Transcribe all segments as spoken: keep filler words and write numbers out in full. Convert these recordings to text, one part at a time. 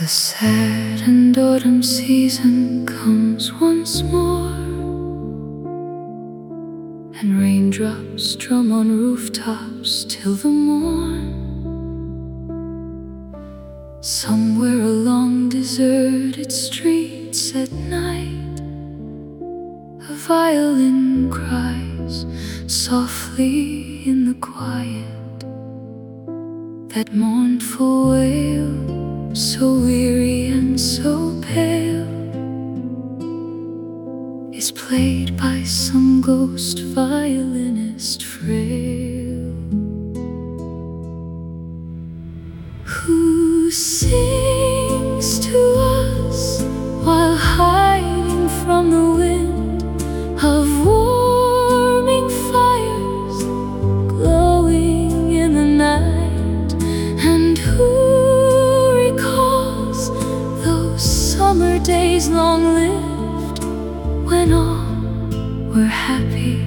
The sad and autumn season comes once more, and raindrops drum on rooftops till the morn. Somewhere along deserted streets at night, a violin cries softly in the quiet. That mournful wail, so weary and so pale, is played by some ghost violinist frail, who sings to us while hiding from the wind of warming fires glowing in the night, and who recalls those summer days long-lived when all were happy,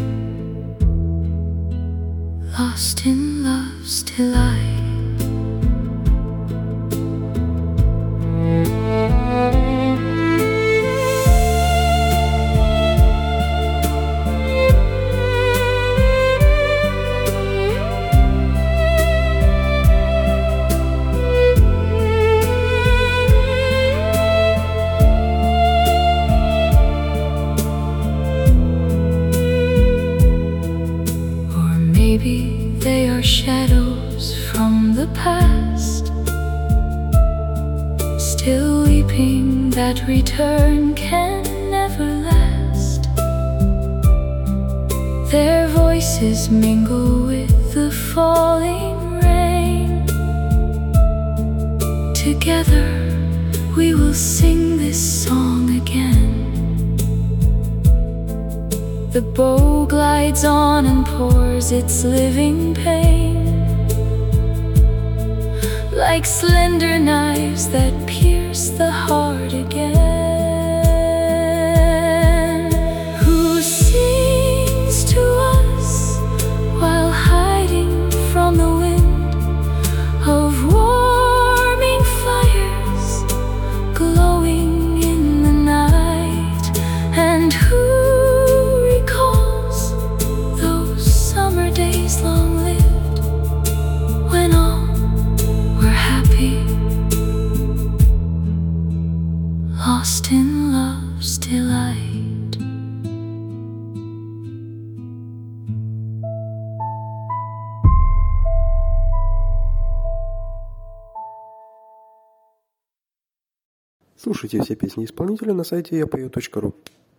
lost in love's delight. Maybe they are shadows from the past, still weeping that return can never last. Their voices mingle with the falling rain. Together we will sing this song again. The bow glides on and pours its living pain, like slender knives that pierce the heart again. Who sings to us while hiding from the wind of warming fires glowing in the night, and who days long-lived when all were happy, lost in love's delight. Слушайте все песни исполнителя на сайте я пою точка ру.